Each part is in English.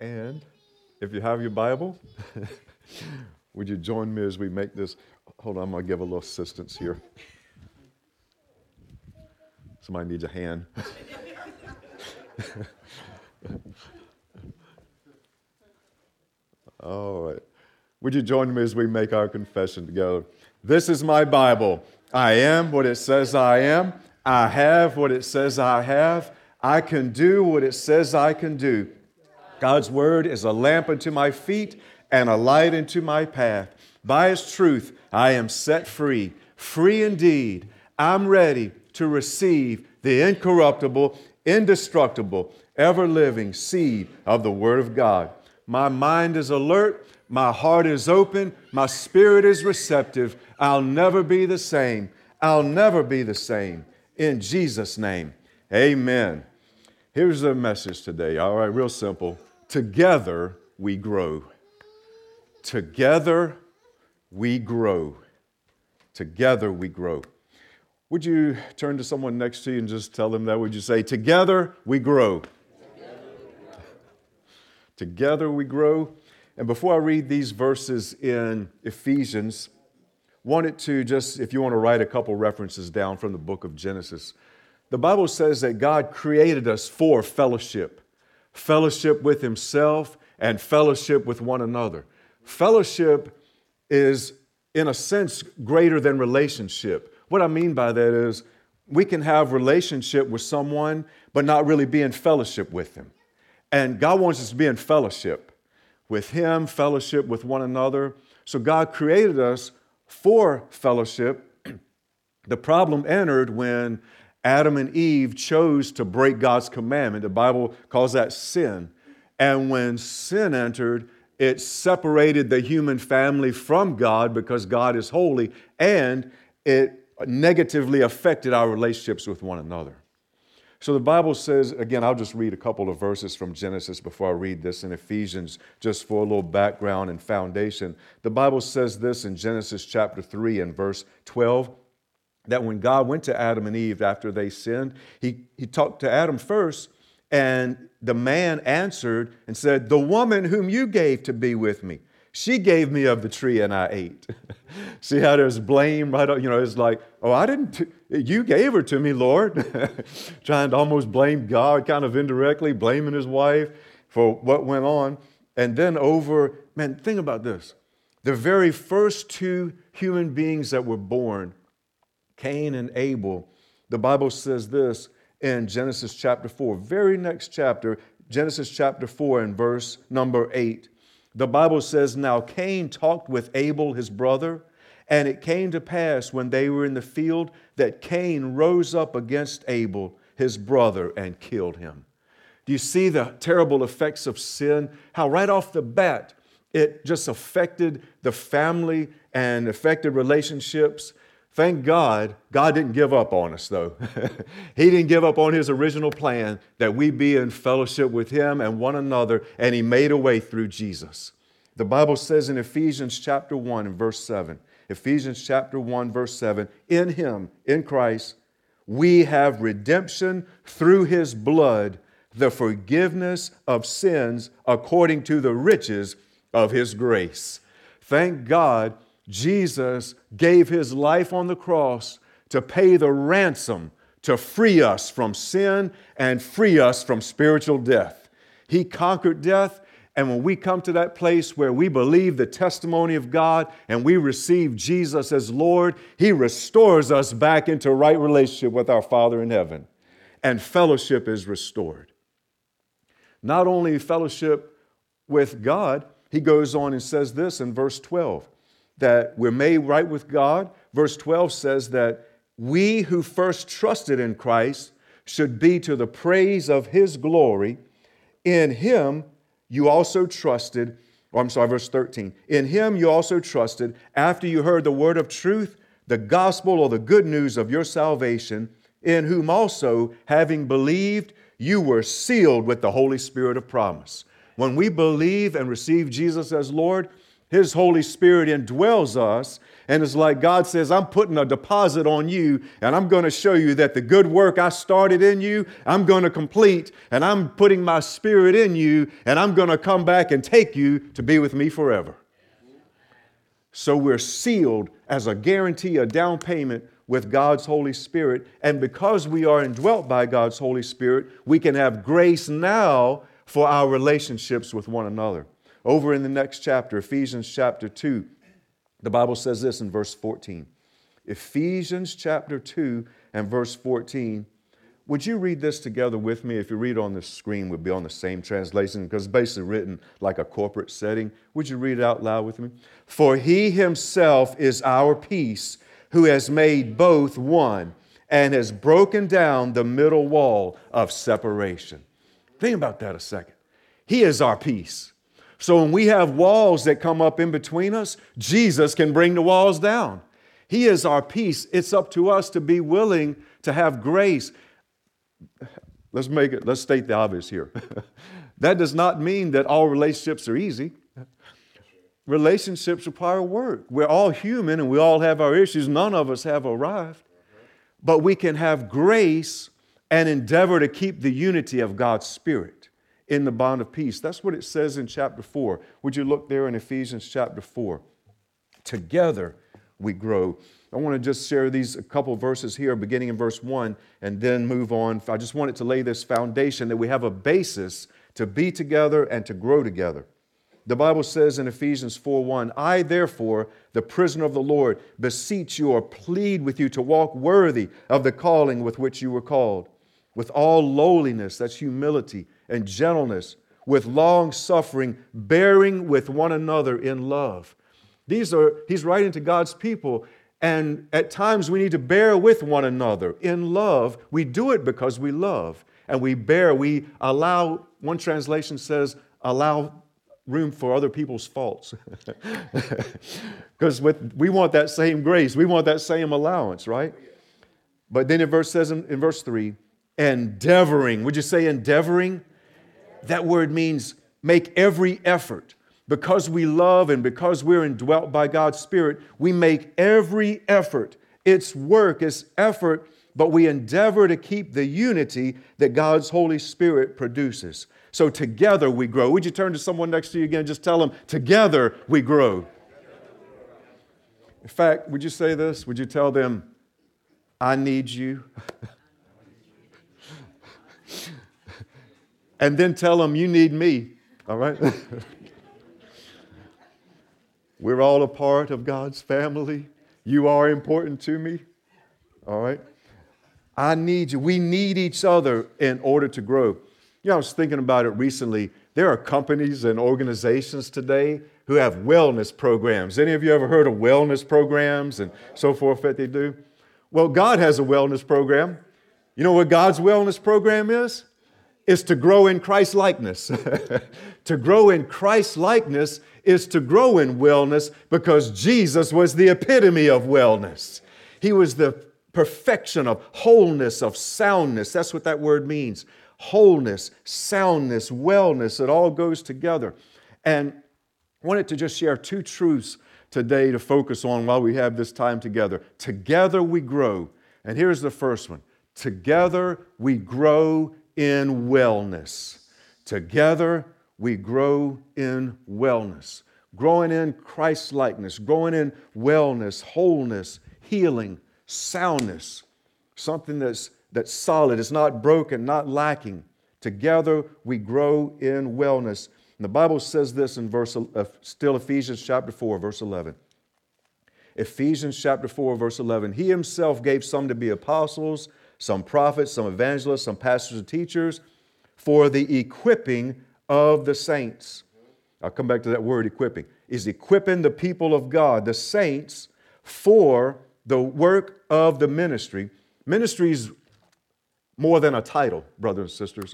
And if you have your Bible, would you join me as we make this? Hold on, I'm going to give a little assistance here. Somebody needs a hand. All right. Would you join me as we make our confession together? This is my Bible. I am what it says I am. I have what it says I have. I can do what it says I can do. God's word is a lamp unto my feet and a light unto my path. By His truth, I am set free, free indeed. I'm ready to receive the incorruptible, indestructible, ever-living seed of the Word of God. My mind is alert, my heart is open, my spirit is receptive. I'll never be the same. I'll never be the same. In Jesus' name, amen. Here's the message today, all right, real simple. Together we grow. Together we grow. Together we grow. Would you turn to someone next to you and just tell them that? Would you say, together we grow? Together we grow. And before I read these verses in Ephesians, wanted to just, if you want to write a couple references down from the book of Genesis. The Bible says that God created us for fellowship. Fellowship with Himself and fellowship with one another. Fellowship is, in a sense, greater than relationship. What I mean by that is we can have relationship with someone, but not really be in fellowship with them. And God wants us to be in fellowship with Him, fellowship with one another. So God created us for fellowship. The problem entered when Adam and Eve chose to break God's commandment. The Bible calls that sin. And when sin entered, it separated the human family from God because God is holy, and it negatively affected our relationships with one another. So the Bible says, again, I'll just read a couple of verses from Genesis before I read this in Ephesians, just for a little background and foundation. The Bible says this in Genesis chapter 3 and verse 12, that when God went to Adam and Eve after they sinned, He talked to Adam first, and the man answered and said, "The woman whom you gave to be with me, she gave me of the tree and I ate." See how there's blame right up, it's like, you gave her to me, Lord. Trying to almost blame God, kind of indirectly, blaming his wife for what went on. And then think about this. The very first two human beings that were born, Cain and Abel, the Bible says this in Genesis chapter 4, very next chapter, Genesis chapter 4 and verse number 8. The Bible says, "Now Cain talked with Abel his brother, and it came to pass when they were in the field that Cain rose up against Abel his brother and killed him." Do you see the terrible effects of sin? How right off the bat, it just affected the family and affected relationships. Thank God, God didn't give up on us, though. He didn't give up on His original plan that we be in fellowship with Him and one another, and He made a way through Jesus. The Bible says in Ephesians chapter 1 and verse 7, Ephesians chapter 1, verse 7, "In Him, in Christ, we have redemption through His blood, the forgiveness of sins according to the riches of His grace." Thank God, Jesus gave His life on the cross to pay the ransom to free us from sin and free us from spiritual death. He conquered death, and when we come to that place where we believe the testimony of God and we receive Jesus as Lord, He restores us back into right relationship with our Father in heaven, and fellowship is restored. Not only fellowship with God, he goes on and says this in verse 12, that we're made right with God. Verse 12 says that we who first trusted in Christ should be to the praise of His glory. In Him you also trusted, verse 13. In Him you also trusted after you heard the word of truth, the gospel or the good news of your salvation, in whom also, having believed, you were sealed with the Holy Spirit of promise. When we believe and receive Jesus as Lord, His Holy Spirit indwells us, And it's like God says, I'm putting a deposit on you, and I'm going to show you that the good work I started in you, I'm going to complete, and I'm putting my Spirit in you, and I'm going to come back and take you to be with me forever. So we're sealed as a guarantee, a down payment with God's Holy Spirit. And because we are indwelt by God's Holy Spirit, we can have grace now for our relationships with one another. Over in the next chapter, Ephesians chapter 2, the Bible says this in verse 14. Ephesians chapter 2 and verse 14. Would you read this together with me? If you read on the screen, we'll be on the same translation because it's basically written like a corporate setting. Would you read it out loud with me? For he himself is our peace, who has made both one and has broken down the middle wall of separation. Think about that a second. He is our peace. So when we have walls that come up in between us, Jesus can bring the walls down. He is our peace. It's up to us to be willing to have grace. Let's state the obvious here. That does not mean that all relationships are easy. Relationships require work. We're all human and we all have our issues. None of us have arrived. But we can have grace and endeavor to keep the unity of God's Spirit in the bond of peace. That's what it says in chapter 4. Would you look there in Ephesians chapter 4? Together we grow. I want to just share a couple verses here, beginning in verse 1, and then move on. I just wanted to lay this foundation that we have a basis to be together and to grow together. The Bible says in Ephesians 4:1, I therefore, the prisoner of the Lord, beseech you or plead with you to walk worthy of the calling with which you were called, with all lowliness, that's humility, and gentleness, with long suffering, bearing with one another in love. He's writing to God's people, and at times we need to bear with one another in love. We do it because we love, and we allow, one translation says, allow room for other people's faults. Because we want that same grace. We want that same allowance, right? But then it says in verse 3, endeavoring. Would you say endeavoring? That word means make every effort. Because we love and because we're indwelt by God's Spirit, we make every effort. It's work, it's effort, but we endeavor to keep the unity that God's Holy Spirit produces. So together we grow. Would you turn to someone next to you again? Just tell them, together we grow. In fact, would you say this? Would you tell them, I need you? And then tell them, you need me. All right? We're all a part of God's family. You are important to me. All right? I need you. We need each other in order to grow. You know, I was thinking about it recently. There are companies and organizations today who have wellness programs. Any of you ever heard of wellness programs and so forth that they do? Well, God has a wellness program. You know what God's wellness program is? It's to grow in Christ likeness. To grow in Christ likeness is to grow in wellness because Jesus was the epitome of wellness. He was the perfection of wholeness, of soundness. That's what that word means. Wholeness, soundness, wellness, it all goes together. And I wanted to just share two truths today to focus on while we have this time together. Together we grow. And here's the first one. Together we grow in wellness. Together we grow in wellness. Growing in Christ-likeness, growing in wellness, wholeness, healing, soundness. Something that's solid, it's not broken, not lacking. Together we grow in wellness. And the Bible says this in still Ephesians chapter 4, verse 11. Ephesians chapter 4, verse 11. He himself gave some to be apostles, some prophets, some evangelists, some pastors and teachers for the equipping of the saints. I'll come back to that word equipping. Is equipping the people of God, the saints, for the work of the ministry. Ministry is more than a title, brothers and sisters.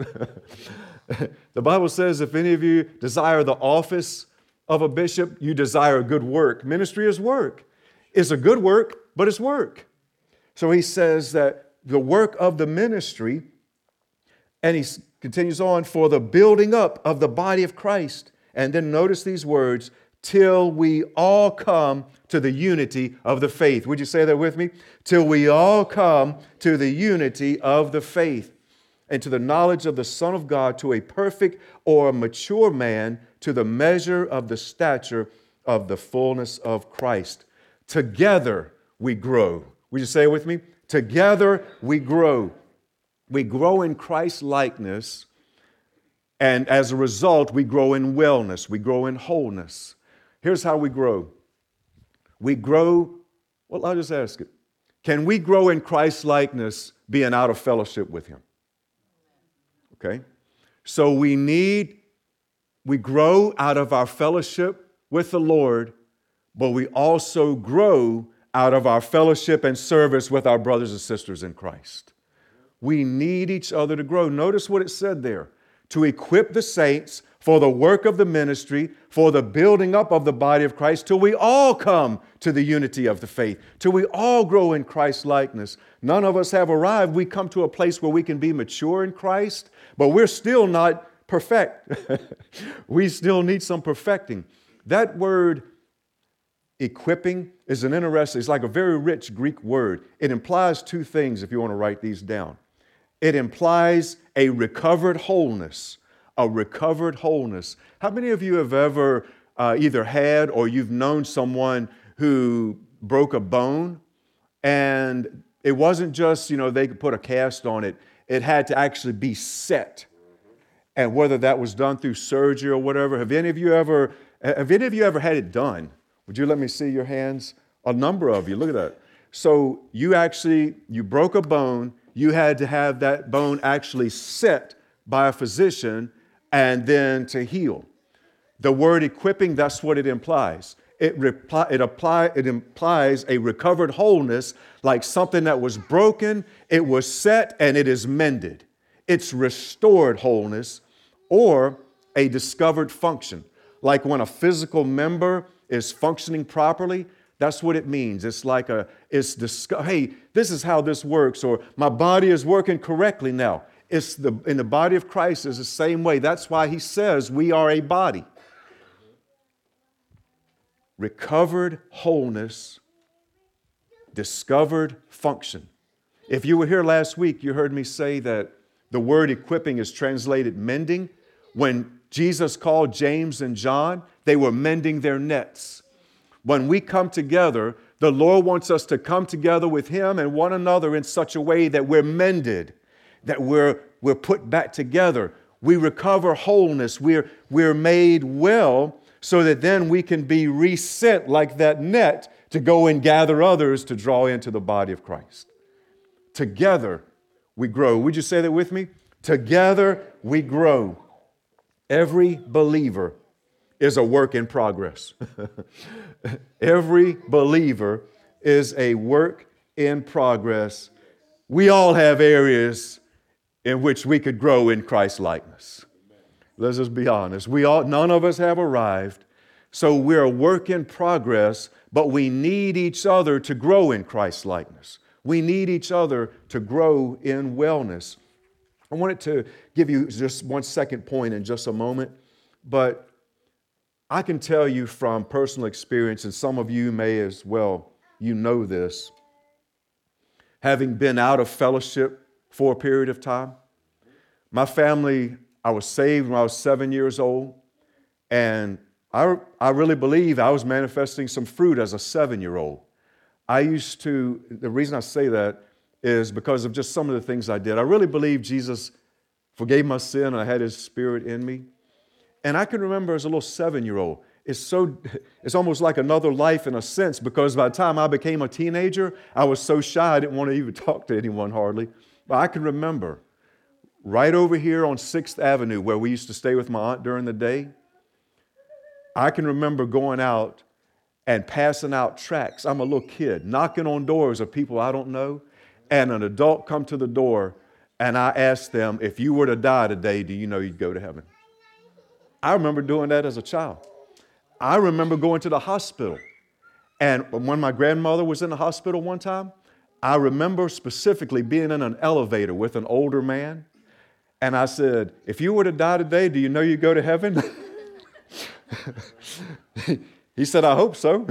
The Bible says if any of you desire the office of a bishop, you desire a good work. Ministry is work. It's a good work, but it's work. So he says that the work of the ministry, and he continues on, for the building up of the body of Christ. And then notice these words, till we all come to the unity of the faith. Would you say that with me? Till we all come to the unity of the faith and to the knowledge of the Son of God, to a perfect or a mature man, to the measure of the stature of the fullness of Christ. Together we grow. Would you say it with me? Together we grow. We grow in Christ's likeness, and as a result, we grow in wellness. We grow in wholeness. Here's how we grow. We grow, well, I'll just ask it. Can we grow in Christ's likeness being out of fellowship with Him? Okay? So we grow out of our fellowship with the Lord, but we also grow out of our fellowship and service with our brothers and sisters in Christ. We need each other to grow. Notice what it said there. To equip the saints for the work of the ministry, for the building up of the body of Christ, till we all come to the unity of the faith, till we all grow in Christ's likeness. None of us have arrived. We come to a place where we can be mature in Christ, but we're still not perfect. We still need some perfecting. That word equipping is it's like a very rich Greek word. It implies two things if you want to write these down. It implies a recovered wholeness, a recovered wholeness. How many of you have ever either had or you've known someone who broke a bone, and it wasn't just, they could put a cast on it. It had to actually be set. And whether that was done through surgery or whatever, have any of you ever had it done? Would you let me see your hands? A number of you, look at that. So you broke a bone, you had to have that bone actually set by a physician and then to heal. The word equipping, that's what it implies. It implies a recovered wholeness, like something that was broken, it was set, and it is mended. It's restored wholeness or a discovered function. Like when a physical member is functioning properly, that's what it means. It's like hey, this is how this works, or my body is working correctly now. In the body of Christ is the same way. That's why he says we are a body. Recovered wholeness, discovered function. If you were here last week, you heard me say that the word equipping is translated mending. When Jesus called James and John, they were mending their nets. When we come together, the Lord wants us to come together with Him and one another in such a way that we're mended, that we're put back together. We recover wholeness. We're made well so that then we can be reset like that net to go and gather others to draw into the body of Christ. Together we grow. Would you say that with me? Together we grow. Every believer is a work in progress. Every believer is a work in progress. We all have areas in which we could grow in Christ's likeness. Let's just be honest. None of us have arrived, so we're a work in progress, but we need each other to grow in Christ's likeness. We need each other to grow in wellness. I wanted to give you just one second point in just a moment, but I can tell you from personal experience, and some of you may as well, you know this, having been out of fellowship for a period of time. My family, I was saved when I was 7 years old, and I really believe I was manifesting some fruit as a 7-year-old. The reason I say that is because of just some of the things I did. I really believe Jesus forgave my sin and I had His Spirit in me. And I can remember as a little 7-year-old, it's almost like another life in a sense, because by the time I became a teenager, I was so shy I didn't want to even talk to anyone hardly. But I can remember right over here on 6th Avenue where we used to stay with my aunt during the day, I can remember going out and passing out tracts. I'm a little kid, knocking on doors of people I don't know, and an adult come to the door, and I asked them, if you were to die today, do you know you'd go to heaven? I remember doing that as a child. I remember going to the hospital. And when my grandmother was in the hospital one time, I remember specifically being in an elevator with an older man. And I said, if you were to die today, do you know you'd go to heaven? He said, I hope so.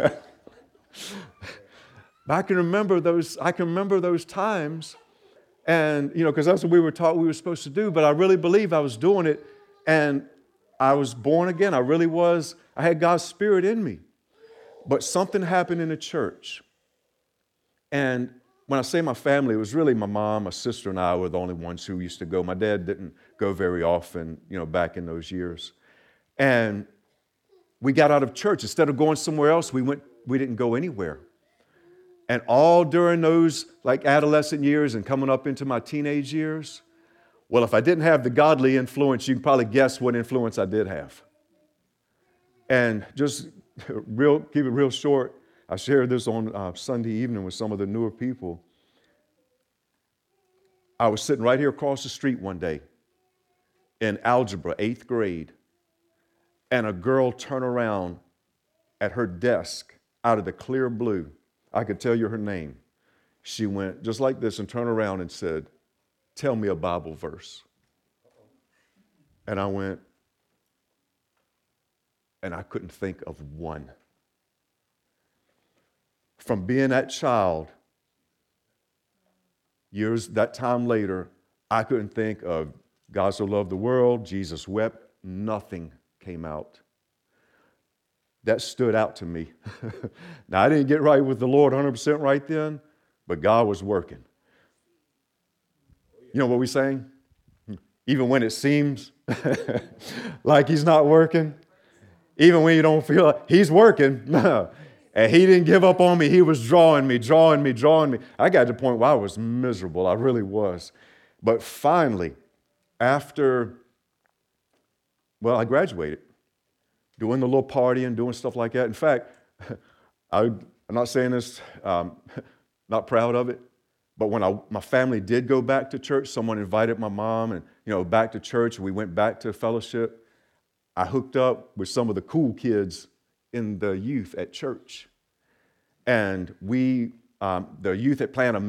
But I can remember those times, and because that's what we were taught we were supposed to do. But I really believe I was doing it, and I was born again. I really was. I had God's Spirit in me. But something happened in the church. And when I say my family, it was really my mom, my sister, and I were the only ones who used to go. My dad didn't go very often, back in those years. And we got out of church. Instead of going somewhere else, we didn't go anywhere. And all during those adolescent years and coming up into my teenage years, well, if I didn't have the godly influence, you can probably guess what influence I did have. And just keep it real short, I shared this on Sunday evening with some of the newer people. I was sitting right here across the street one day in algebra, 8th grade, and a girl turned around at her desk out of the clear blue. I could tell you her name. She went just like this and turned around and said, "Tell me a Bible verse." And I went, and I couldn't think of one. From being that child, that time later, I couldn't think of God so loved the world, Jesus wept, nothing came out. That stood out to me. Now, I didn't get right with the Lord 100% right then, but God was working. You know what we saying? Even when it seems like He's not working, even when you don't feel like He's working, and He didn't give up on me. He was drawing me. I got to the point where I was miserable. I really was. But finally, after, I graduated, doing the little party and doing stuff like that. In fact, I'm not saying this, not proud of it, but when my family did go back to church, someone invited my mom and, back to church. We went back to fellowship. I hooked up with some of the cool kids in the youth at church. And the youth had planned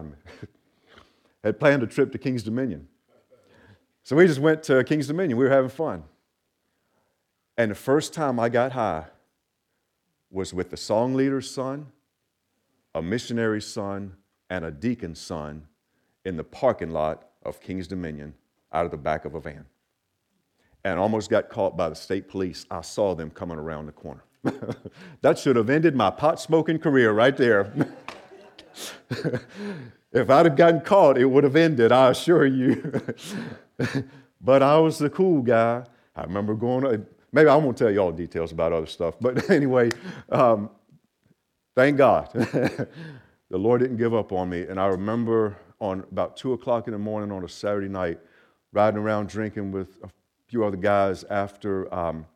a trip to King's Dominion. So we just went to King's Dominion. We were having fun. And the first time I got high was with the song leader's son, a missionary's son, and a deacon's son in the parking lot of King's Dominion out of the back of a van. And almost got caught by the state police. I saw them coming around the corner. That should have ended my pot-smoking career right there. If I'd have gotten caught, it would have ended, I assure you. But I was the cool guy. I remember maybe I won't tell you all the details about other stuff, but anyway, thank God. The Lord didn't give up on me. And I remember on about 2 o'clock in the morning on a Saturday night, riding around drinking with a few other guys after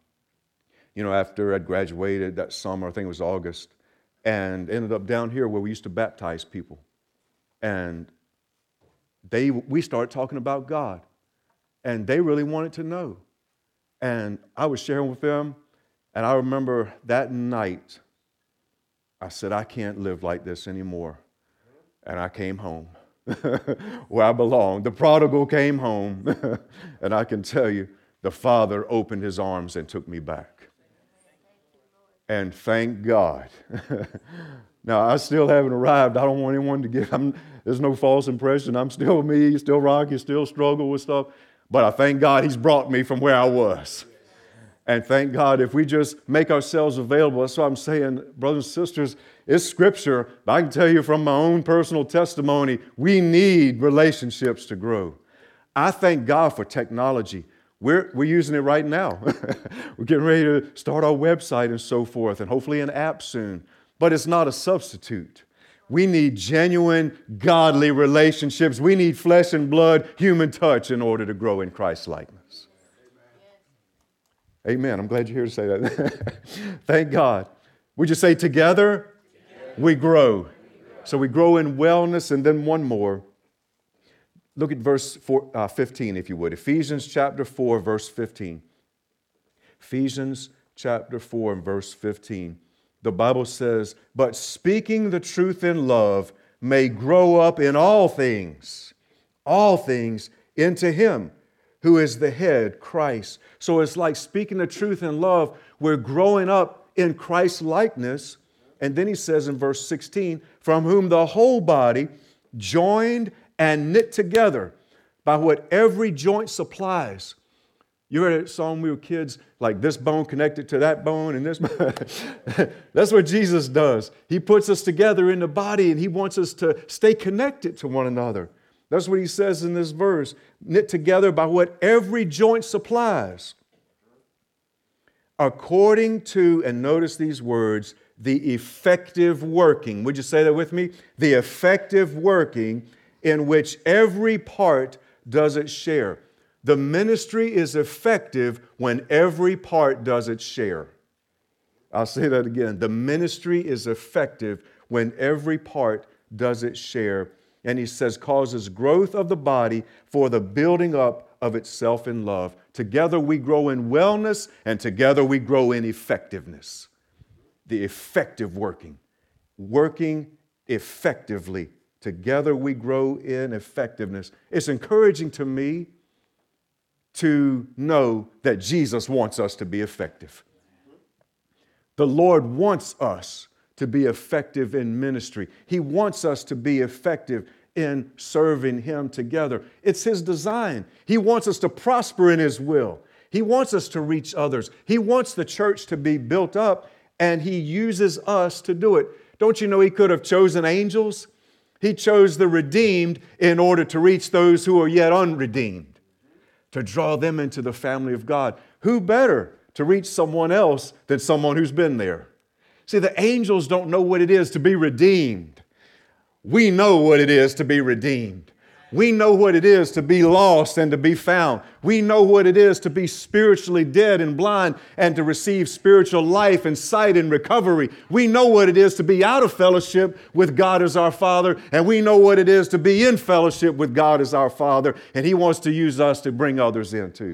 I'd graduated that summer, I think it was August, and ended up down here where we used to baptize people. And we started talking about God, and they really wanted to know. And I was sharing with them, and I remember that night, I said, I can't live like this anymore. And I came home where I belong. The prodigal came home, and I can tell you, the Father opened His arms and took me back. And thank God. Now, I still haven't arrived. I don't want anyone to there's no false impression. I'm still me, still Rocky, still struggle with stuff. But I thank God He's brought me from where I was. And thank God if we just make ourselves available. That's what I'm saying, brothers and sisters, it's Scripture. But I can tell you from my own personal testimony, we need relationships to grow. I thank God for technology. We're using it right now. We're getting ready to start our website and so forth, and hopefully an app soon. But it's not a substitute. We need genuine, godly relationships. We need flesh and blood, human touch in order to grow in Christ's likeness. Amen. I'm glad you're here to say that. Thank God. Would you say together we grow? So we grow in wellness, and then one more. Look at verse 15, if you would. Ephesians chapter 4, verse 15. Ephesians chapter 4 and verse 15. The Bible says, but speaking the truth in love may grow up in all things into Him who is the head, Christ. So it's like speaking the truth in love. We're growing up in Christ's likeness. And then he says in verse 16, from whom the whole body, joined and knit together by what every joint supplies. You heard that song when we were kids, like this bone connected to that bone and this bone. That's what Jesus does. He puts us together in the body and he wants us to stay connected to one another. That's what he says in this verse, knit together by what every joint supplies. According to, and notice these words, the effective working. Would you say that with me? The effective working in which every part does its share. The ministry is effective when every part does its share. I'll say that again. The ministry is effective when every part does its share. And he says, causes growth of the body for the building up of itself in love. Together we grow in wellness and together we grow in effectiveness. The effective working. Working effectively. Together we grow in effectiveness. It's encouraging to me to know that Jesus wants us to be effective. The Lord wants us to be effective in ministry. He wants us to be effective in serving Him together. It's His design. He wants us to prosper in His will. He wants us to reach others. He wants the church to be built up, and He uses us to do it. Don't you know He could have chosen angels? He chose the redeemed in order to reach those who are yet unredeemed, to draw them into the family of God. Who better to reach someone else than someone who's been there? See, the angels don't know what it is to be redeemed. We know what it is to be redeemed. We know what it is to be lost and to be found. We know what it is to be spiritually dead and blind and to receive spiritual life and sight and recovery. We know what it is to be out of fellowship with God as our Father, and we know what it is to be in fellowship with God as our Father, and He wants to use us to bring others in too.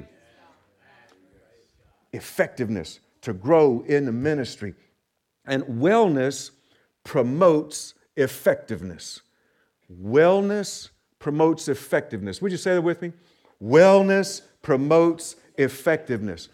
Effectiveness, to grow in the ministry. And wellness promotes effectiveness. Wellness promotes effectiveness. Would you say that with me? Wellness promotes effectiveness.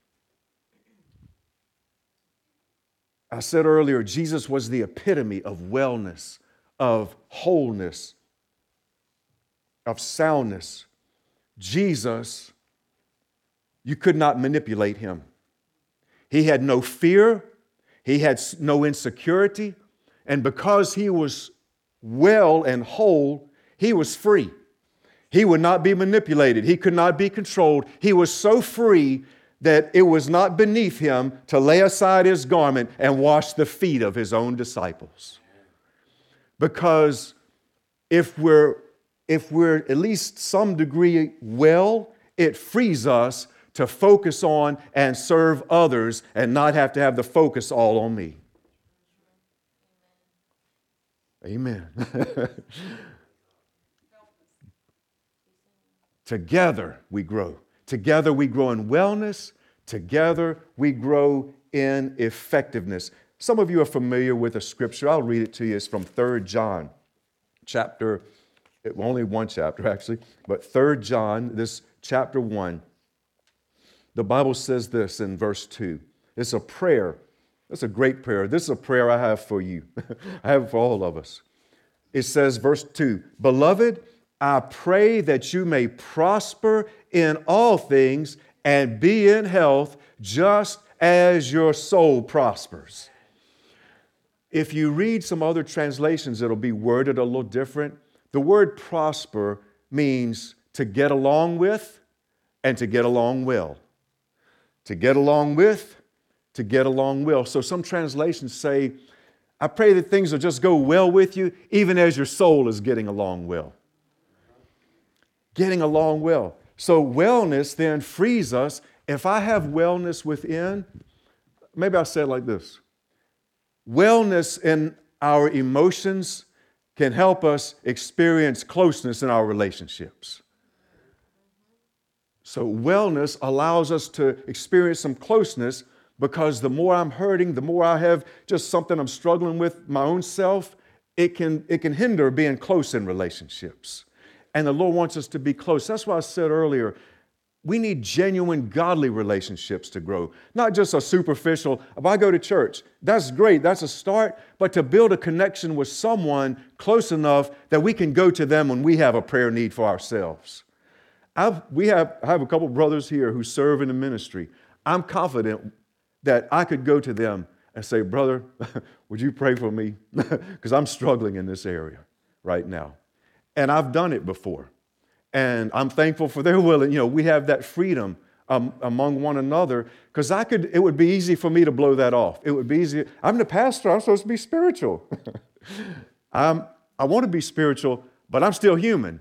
I said earlier, Jesus was the epitome of wellness, of wholeness, of soundness. Jesus, you could not manipulate Him. He had no fear. He had no insecurity. And because He was well and whole, He was free. He would not be manipulated. He could not be controlled. He was so free that it was not beneath Him to lay aside His garment and wash the feet of His own disciples. Because if we're at least some degree well, it frees us to focus on and serve others and not have to have the focus all on me. Amen. Together we grow. Together we grow in wellness. Together we grow in effectiveness. Some of you are familiar with a scripture. I'll read it to you. It's from 3 John, only one chapter actually, but 3 John, this chapter 1. The Bible says this in verse 2. It's a prayer. It's a great prayer. This is a prayer I have for you. I have for all of us. It says, verse 2, Beloved, I pray that you may prosper in all things and be in health just as your soul prospers. If you read some other translations, it'll be worded a little different. The word prosper means to get along with and to get along well. To get along with, to get along well. So some translations say, I pray that things will just go well with you, even as your soul is getting along well. Getting along well. So wellness then frees us. If I have wellness within, maybe I'll say it like this. Wellness in our emotions can help us experience closeness in our relationships. So wellness allows us to experience some closeness, because the more I'm hurting, the more I have just something I'm struggling with my own self, it can hinder being close in relationships. And the Lord wants us to be close. That's why I said earlier, We need genuine godly relationships to grow, not just a superficial, if I go to church, that's great, that's a start, but to build a connection with someone close enough that we can go to them when we have a prayer need for ourselves. I have a couple brothers here who serve in the ministry. I'm confident that I could go to them and say, brother, would you pray for me? Because I'm struggling in this area right now. And I've done it before. And I'm thankful for their willing. We have that freedom among one another, because it would be easy for me to blow that off. It would be easy. I'm the pastor. I'm supposed to be spiritual. I want to be spiritual, but I'm still human.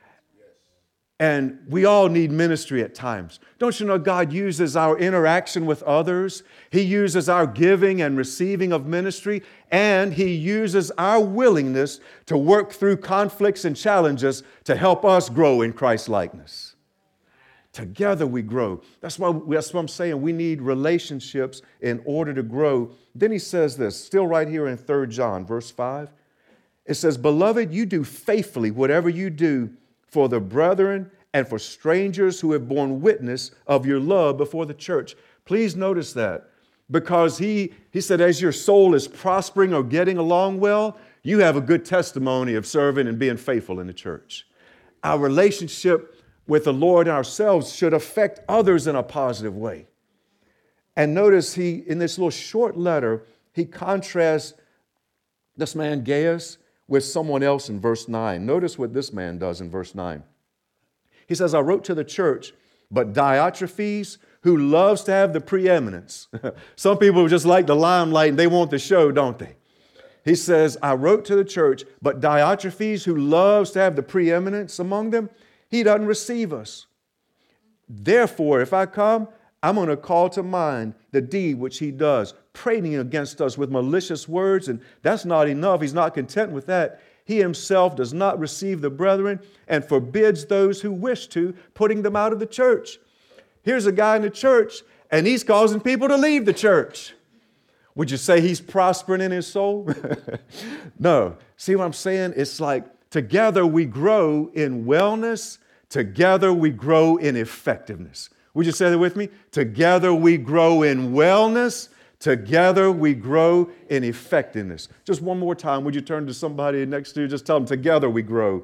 And we all need ministry at times. Don't you know God uses our interaction with others? He uses our giving and receiving of ministry, and He uses our willingness to work through conflicts and challenges to help us grow in Christ's likeness. Together we grow. That's what I'm saying. We need relationships in order to grow. Then he says this, still right here in 3 John, verse 5. It says, "Beloved, you do faithfully whatever you do for the brethren and for strangers who have borne witness of your love before the church." Please notice that, because he said, as your soul is prospering or getting along well, you have a good testimony of serving and being faithful in the church. Our relationship with the Lord ourselves should affect others in a positive way. And notice in this little short letter, he contrasts this man Gaius with someone else in verse 9. Notice what this man does in verse 9. He says, "I wrote to the church, but Diotrephes, who loves to have the preeminence." Some people just like the limelight and they want the show, don't they? He says, "I wrote to the church, but Diotrephes, who loves to have the preeminence among them, he doesn't receive us. Therefore, if I come, I'm going to call to mind the deed which he does, prating against us with malicious words." And that's not enough. He's not content with that. "He himself does not receive the brethren and forbids those who wish to, putting them out of the church." Here's a guy in the church, and he's causing people to leave the church. Would you say he's prospering in his soul? No. See what I'm saying? It's like together we grow in wellness. Together we grow in effectiveness. Would you say that with me? Together we grow in wellness. Together we grow in effectiveness. Just one more time, would you turn to somebody next to you? Just tell them, together we grow.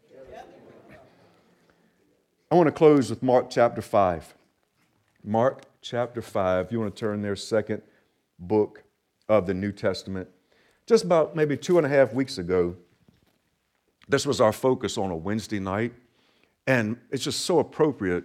I want to close with Mark chapter 5. Mark chapter 5. You want to turn there, second book of the New Testament. Just about maybe 2.5 weeks ago, this was our focus on a Wednesday night, and it's just so appropriate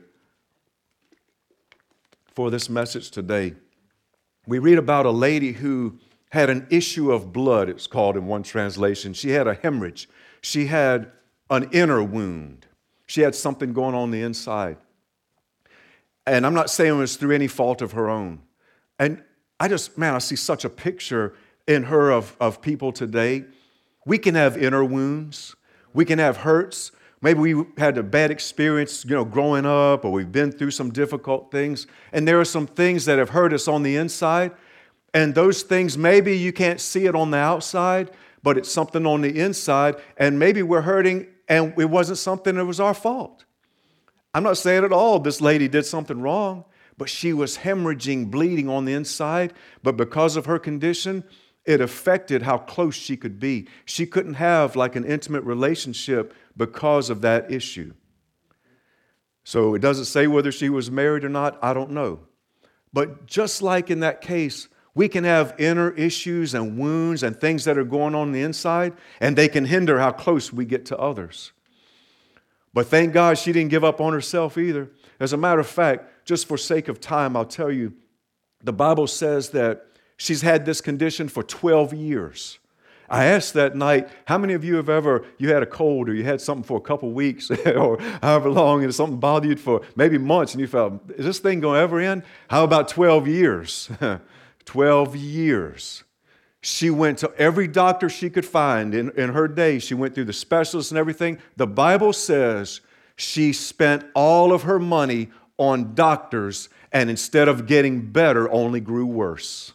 for this message today. We read about a lady who had an issue of blood, it's called in one translation. She had a hemorrhage. She had an inner wound. She had something going on the inside. And I'm not saying it was through any fault of her own. And I see such a picture in her of people today. We can have inner wounds. We can have hurts. Maybe we had a bad experience, growing up, or we've been through some difficult things. And there are some things that have hurt us on the inside. And those things, maybe you can't see it on the outside, but it's something on the inside. And maybe we're hurting and it wasn't something that was our fault. I'm not saying at all this lady did something wrong, but she was hemorrhaging, bleeding on the inside. But because of her condition, it affected how close she could be. She couldn't have like an intimate relationship because of that issue. So it doesn't say whether she was married or not. I don't know. But just like in that case, we can have inner issues and wounds and things that are going on the inside, and they can hinder how close we get to others. But thank God she didn't give up on herself either. As a matter of fact, just for sake of time, I'll tell you, the Bible says that she's had this condition for 12 years. I asked that night, how many of you you had a cold or you had something for a couple weeks or however long and something bothered you for maybe months and you felt, is this thing going to ever end? How about 12 years? 12 years. She went to every doctor she could find in her day. She went through the specialists and everything. The Bible says she spent all of her money on doctors and instead of getting better, only grew worse.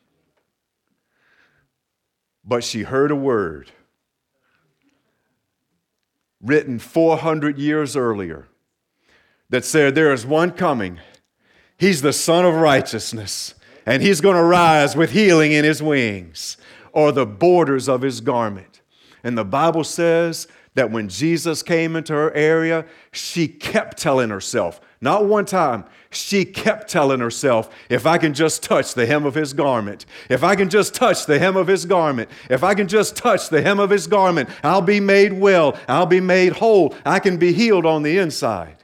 But she heard a word written 400 years earlier that said, there is one coming. He's the Son of righteousness, and he's going to rise with healing in his wings or the borders of his garment. And the Bible says that when Jesus came into her area, she kept telling herself, not one time, she kept telling herself, if I can just touch the hem of his garment, if I can just touch the hem of his garment, if I can just touch the hem of his garment, I'll be made well, I'll be made whole, I can be healed on the inside.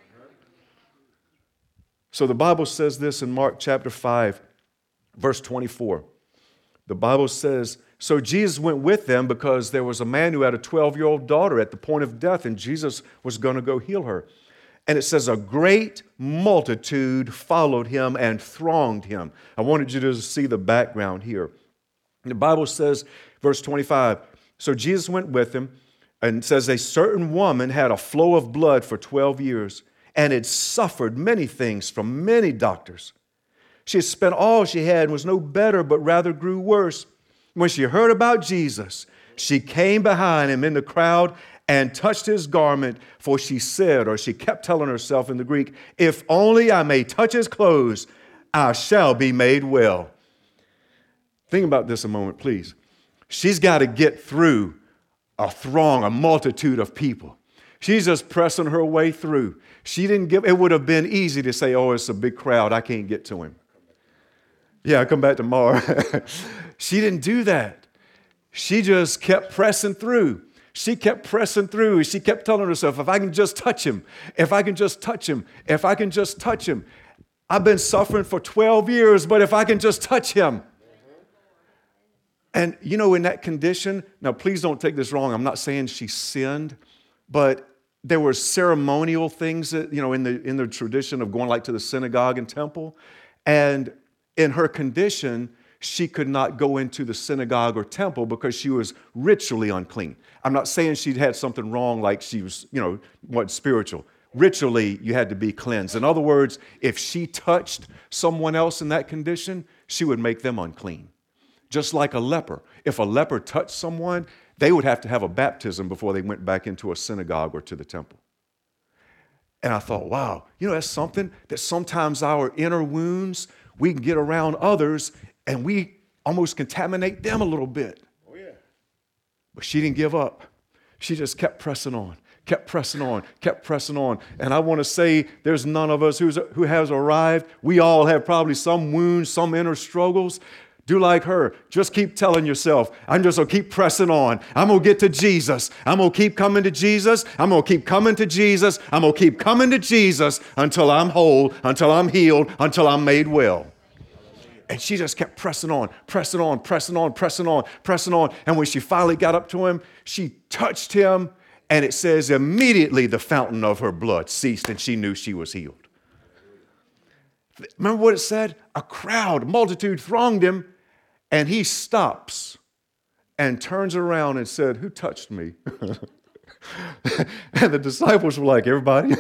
So the Bible says this in Mark chapter 5, verse 24. The Bible says, so Jesus went with them because there was a man who had a 12-year-old daughter at the point of death, and Jesus was going to go heal her. And it says a great multitude followed him and thronged him. I wanted you to see the background here. The Bible says, verse 25, so Jesus went with him, and it says a certain woman had a flow of blood for 12 years and had suffered many things from many doctors. She had spent all she had and was no better, but rather grew worse. When she heard about Jesus, she came behind him in the crowd and touched his garment, for she said, or she kept telling herself in the Greek, if only I may touch his clothes, I shall be made well. Think about this a moment, please. She's got to get through a throng, a multitude of people. She's just pressing her way through. She didn't give, it would have been easy to say, oh, it's a big crowd, I can't get to him. Yeah, I'll come back tomorrow. She didn't do that. She just kept pressing through. She kept pressing through. She kept telling herself, if I can just touch him, if I can just touch him, if I can just touch him. I've been suffering for 12 years, but if I can just touch him. And you know, in that condition, now please don't take this wrong. I'm not saying she sinned, but there were ceremonial things that, you know, in the tradition of going like to the synagogue and temple. And in her condition, she could not go into the synagogue or temple because she was ritually unclean. I'm not saying she'd had something wrong like she was, you know, what, spiritual. Ritually, you had to be cleansed. In other words, if she touched someone else in that condition, she would make them unclean. Just like a leper. If a leper touched someone, they would have to have a baptism before they went back into a synagogue or to the temple. And I thought, wow, you know, that's something that sometimes our inner wounds, we can get around others and we almost contaminate them a little bit. Oh, yeah. But she didn't give up. She just kept pressing on, kept pressing on, kept pressing on. And I want to say there's none of us who has arrived. We all have probably some wounds, some inner struggles. Do like her. Just keep telling yourself, I'm just going to keep pressing on. I'm going to get to Jesus. I'm going to keep coming to Jesus. I'm going to keep coming to Jesus. I'm going to keep coming to Jesus until I'm whole, until I'm healed, until I'm made well. And she just kept pressing on, pressing on, pressing on, pressing on, pressing on. And when she finally got up to him, she touched him. And it says immediately the fountain of her blood ceased and she knew she was healed. Remember what it said? A crowd, a multitude thronged him. And he stops and turns around and said, who touched me? And the disciples were like, everybody?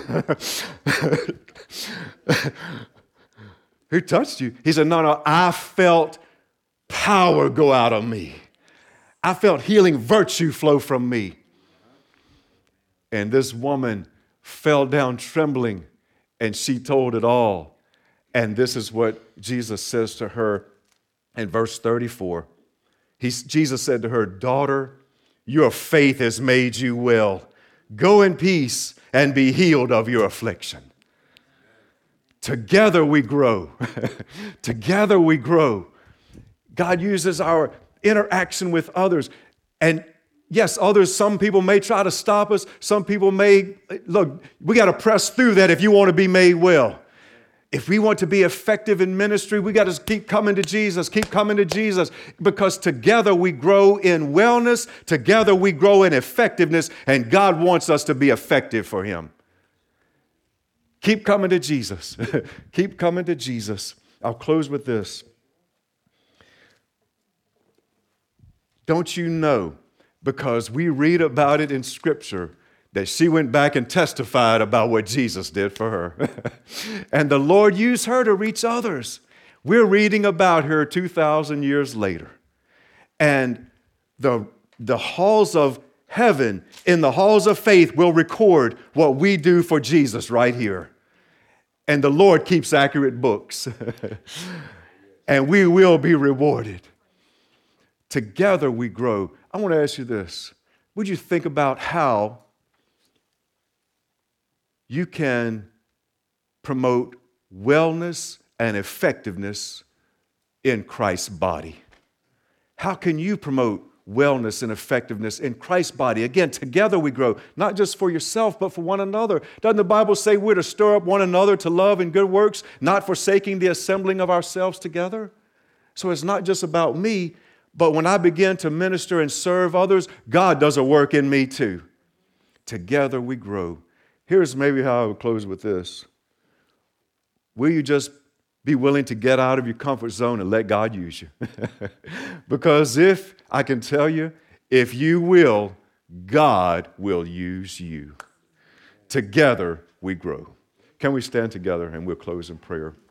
Who touched you? He said, no, I felt power go out of me. I felt healing virtue flow from me. And this woman fell down trembling, and she told it all. And this is what Jesus says to her in verse 34. Jesus said to her, daughter, your faith has made you well. Go in peace and be healed of your affliction. Together we grow. Together we grow. God uses our interaction with others. And yes, others, some people may try to stop us. Some people may, look, we got to press through that if you want to be made well. If we want to be effective in ministry, we got to keep coming to Jesus, keep coming to Jesus, because together we grow in wellness, together we grow in effectiveness, and God wants us to be effective for Him. Keep coming to Jesus. Keep coming to Jesus. I'll close with this. Don't you know, because we read about it in Scripture, that she went back and testified about what Jesus did for her. And the Lord used her to reach others. We're reading about her 2,000 years later. And the halls of heaven, in the halls of faith, will record what we do for Jesus right here. And the Lord keeps accurate books. And we will be rewarded. Together we grow. I want to ask you this. Would you think about how you can promote wellness and effectiveness in Christ's body? How can you promote wellness and effectiveness in Christ's body? Again, together we grow, not just for yourself, but for one another. Doesn't the Bible say we're to stir up one another to love and good works, not forsaking the assembling of ourselves together? So it's not just about me, but when I begin to minister and serve others, God does a work in me too. Together we grow. Here's maybe how I would close with this. Will you just be willing to get out of your comfort zone and let God use you? Because if you will, God will use you. Together we grow. Can we stand together and we'll close in prayer?